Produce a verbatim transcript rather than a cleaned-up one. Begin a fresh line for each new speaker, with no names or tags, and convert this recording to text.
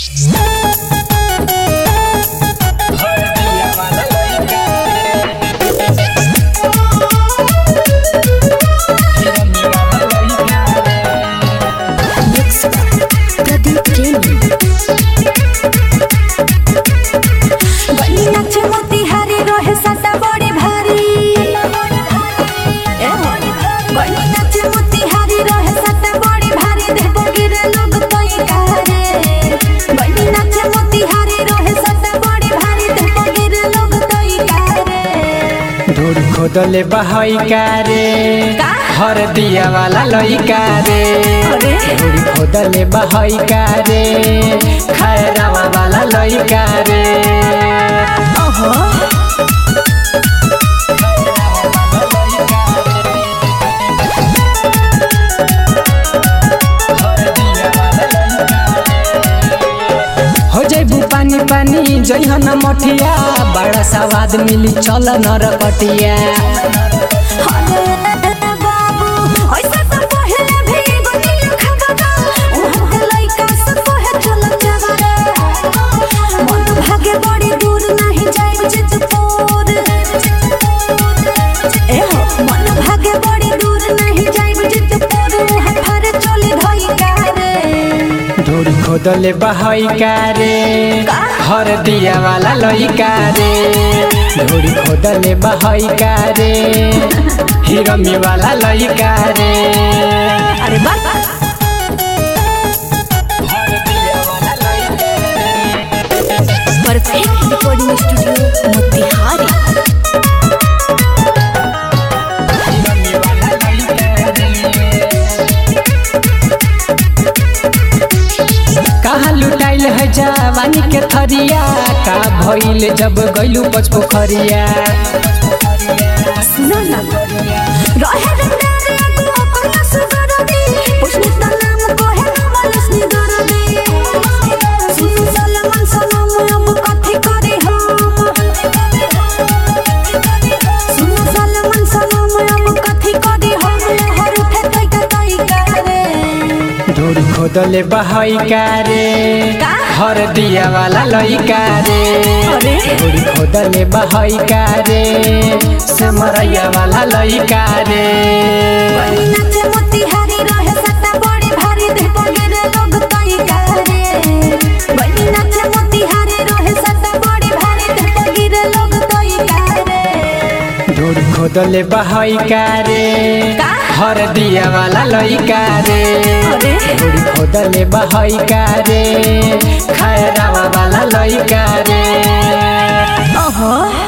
खोदले बहई कारे हर दिया वाला लइका रे थोड़ी खोदले बहई कारे खैरावा वाला लइका रे ओहो हो जाइबू पानी पानी जइहन मठिया बड़ा स्वाद मिली चल नरकटिया खोदले बहई कारे हर दिया वाला लइका रे ढोरी खोदले बहई कारे हिरमी वाला लइका रे अरे बाप
परफेक्ट रिकॉर्डिंग स्टूडियो मोतिहारी
कहाँ लुटाइल है जवानी के थरिया का भइल जब गइलू पच पोखरिया
सुनो ना रहे रे को अपना सुगरदी पुष्णी तनाम को है नमलसनी दरदी सुन सलमान सनम अब कथि करे हम सुन सलमान सनम अब कथि करे हम हर उठे तई का तई करे
ढोरी खोदले बहई कारे हर दिया वाला लइका रे ढोरी खोदले बहई कारे समरैया वाला लइका रे
नाचे मोतिहारी रहे सट्टा बड़ी भारी दे पगेरे लोग तई करे बनी नाचे मोतिहारी रहे सट्टा बड़ी भारी दे पगेरे लोग तई करे
ढोरी खोदले बहई कारे हर दिया वाला लइका रे ढोरी खोदले बहई कारे खैरावा वाला लइका रे
ओहो